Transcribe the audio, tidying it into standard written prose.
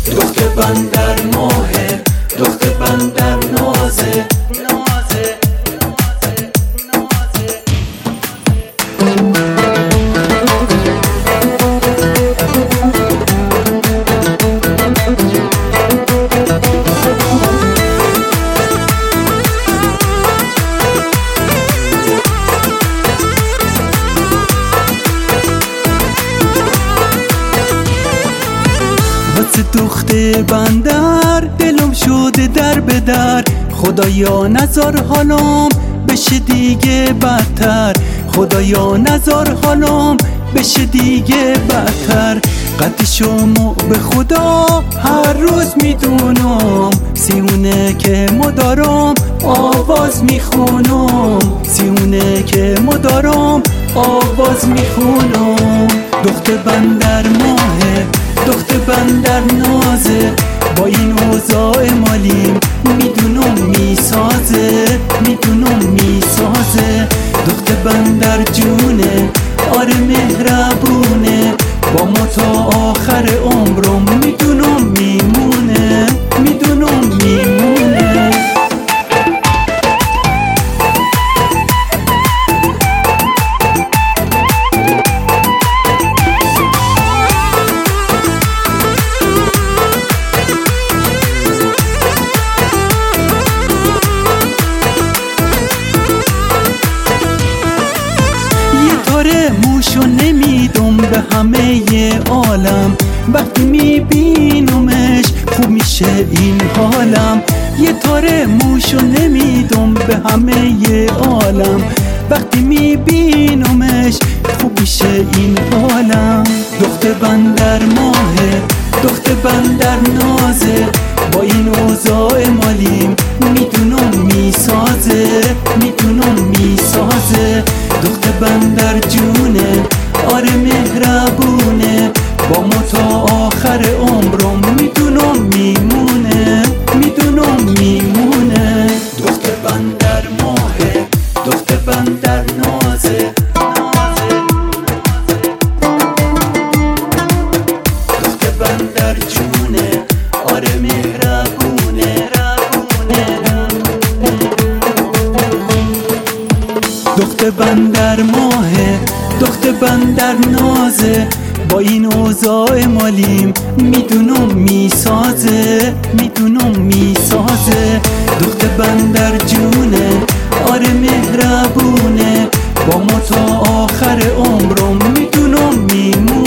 دختر بندر ماهه، دختر بندر نازه، نازه. واسه دختر بندر دلم شده در به در، خدایا نذار حالم بشه دیگه بدتر، خدایا نذار حالم بشه دیگه بدتر. قد شما به خدا هر روز میدونم، سیونه که مدارم آواز میخونم، سیونه که مدارم آواز میخونم. دختر بندر ماهه، دختر بندر نازه، با این اوضاع مالیم میدونم میسازه، میدونم میسازه. دختر بندر جونه، آره مهربونه، با ما تا آخر عمرم میدونم میمونه، میدونم میمونه. موشو نمیدم به همه عالم، وقتی میبینمش خوب میشه این حالم. یه تاره موشو نمیدم به همه عالم، وقتی میبینمش خوب میشه این حالم. دختر بندر ماهه، دختر بندر نازه، با این اوضاع مالیم میدونم میسازه، میدونم میسازه. دختر بندر جونه، آره مهربونه، با ما تا آخر عمرم میدونم میمونه، میدونم میمونه. دختر بندر ماهه، دختر بندر نازه، دختر بندر جونه، آره مهربونه. دختر بندر ماهه، دختر بندر نازه، با این اوضاع مالیم میدونم میسازه، میدونم میسازه. دختر بندر جونه، آره مهربونه، با ما تا آخر عمرم میدونم میمونه.